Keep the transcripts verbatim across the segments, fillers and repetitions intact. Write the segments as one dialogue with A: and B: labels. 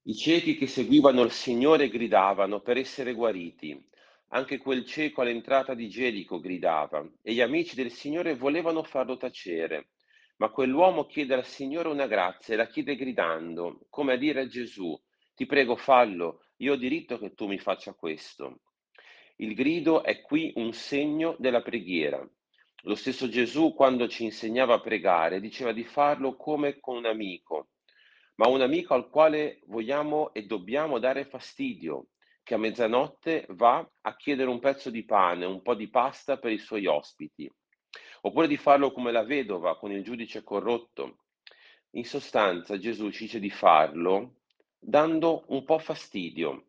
A: I ciechi che seguivano il Signore gridavano per essere guariti. Anche quel cieco all'entrata di Gerico gridava e gli amici del Signore volevano farlo tacere. Ma quell'uomo chiede al Signore una grazia e la chiede gridando, come a dire a Gesù: Ti prego, fallo, io ho diritto che tu mi faccia questo. Il grido è qui un segno della preghiera. Lo stesso Gesù, quando ci insegnava a pregare, diceva di farlo come con un amico, ma un amico al quale vogliamo e dobbiamo dare fastidio, che a mezzanotte va a chiedere un pezzo di pane, un po' di pasta per i suoi ospiti, oppure di farlo come la vedova con il giudice corrotto. In sostanza, Gesù ci dice di farlo dando un po' fastidio.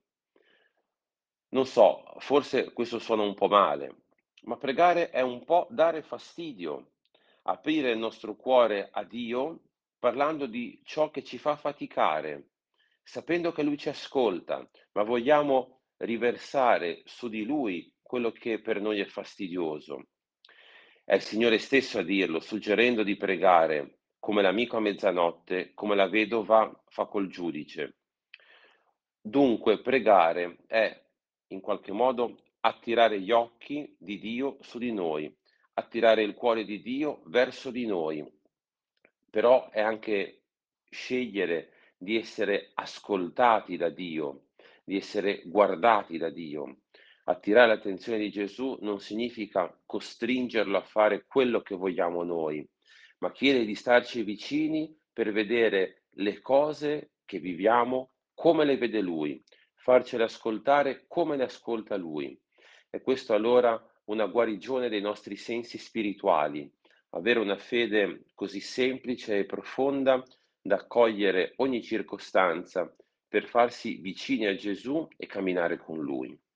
A: Non so, forse questo suona un po' male, ma pregare è un po' dare fastidio, aprire il nostro cuore a Dio parlando di ciò che ci fa faticare, sapendo che Lui ci ascolta, ma vogliamo riversare su di Lui quello che per noi è fastidioso. È il Signore stesso a dirlo, suggerendo di pregare come l'amico a mezzanotte, come la vedova fa col giudice. Dunque, pregare è in qualche modo attirare gli occhi di Dio su di noi, attirare il cuore di Dio verso di noi, però è anche scegliere di essere ascoltati da Dio, di essere guardati da Dio. Attirare l'attenzione di Gesù non significa costringerlo a fare quello che vogliamo noi, ma chiede di starci vicini per vedere le cose che viviamo come le vede Lui, farcele ascoltare come le ascolta Lui. E questo allora una guarigione dei nostri sensi spirituali, avere una fede così semplice e profonda da accogliere ogni circostanza per farsi vicini a Gesù e camminare con Lui.